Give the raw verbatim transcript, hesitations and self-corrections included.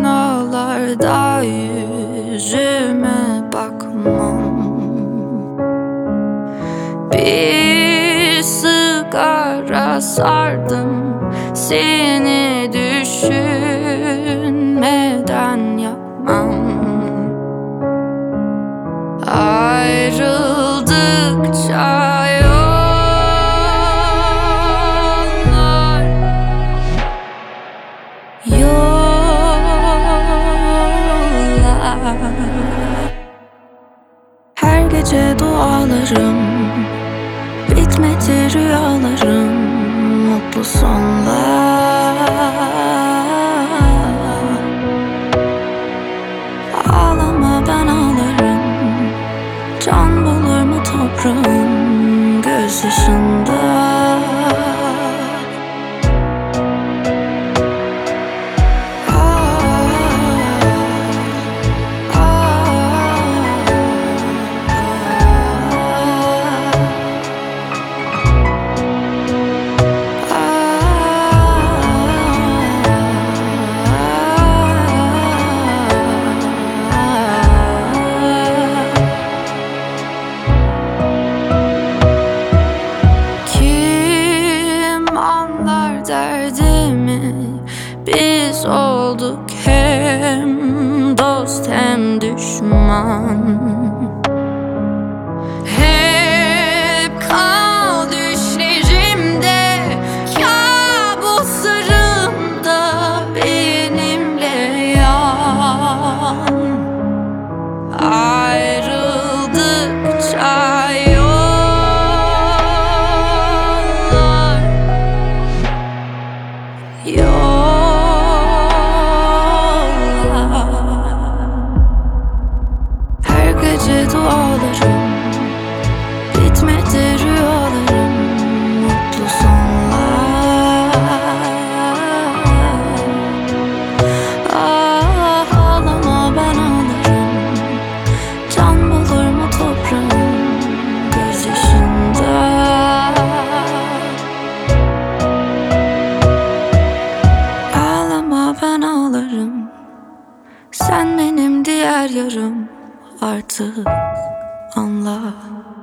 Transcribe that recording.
Aynalarda yüzüme bakmam, bir sigara sardım, seni düşünmeden yapmam. Ayrıldıkça yollar, yollar. Her gece dualarım, bitmedi rüyalarım, mutlu sonlar. Ağlama, ben ağlarım, can bulur mu toprağım gözyaşında? Derdimi biz olduk, hem dost hem düşman. Hep kal düşlerimde, kabuslarımda benimle yan. Ayrıldıkça yollar, her gece dualarım, bitmedi rüyalarım, mutlu sonlar. Ah, ağlama, ben ağlarım, can bulur mu toprağım gözyaşında? Ben ağlarım, sen benim diğer yarım, artık anla.